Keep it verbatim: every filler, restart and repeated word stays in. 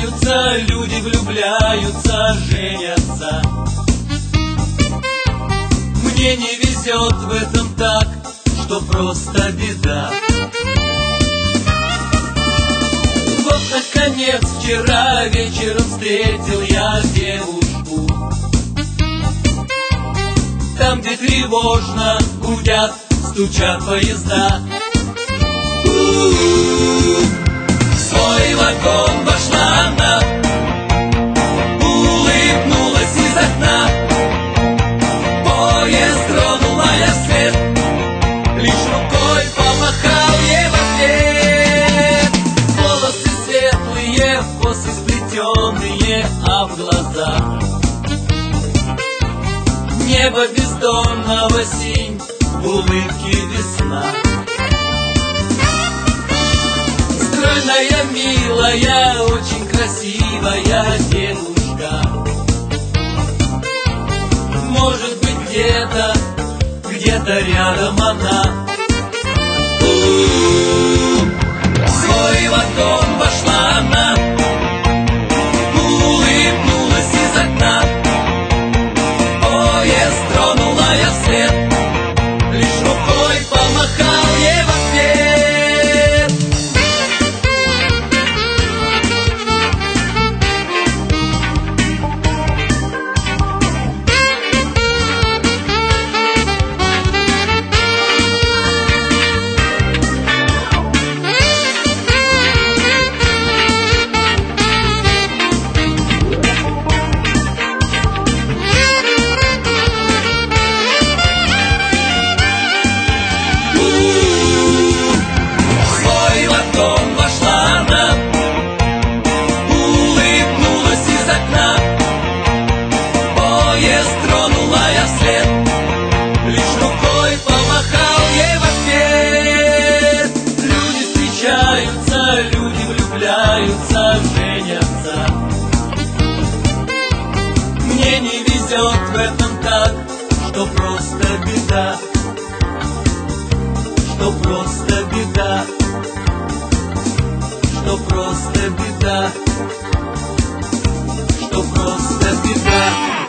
встречаются, люди влюбляются, женятся. Мне не везет в этом так, что просто беда. Вот, наконец, вчера вечером встретил я девушку. Там, где тревожно гудят, стучат поезда. У-у-у. В свой вагон вошла она, улыбнулась из окна. Поезд тронула я вслед, лишь рукой помахал ей в ответ. Волосы светлые, косы сплетенные, а в глазах небо бездонного синь, улыбки весна. Стройная, милая, очень красивая девушка. Может быть, где-то, где-то рядом она. У-у-у. В свой вагон вошла она, улыбнулась из окна. Поезд тронула я вслед, лишь рукой помахал ей в ответ. Люди влюбляются, женятся. Мне не везет в этом так, что просто беда, что просто беда, что просто беда, что просто беда.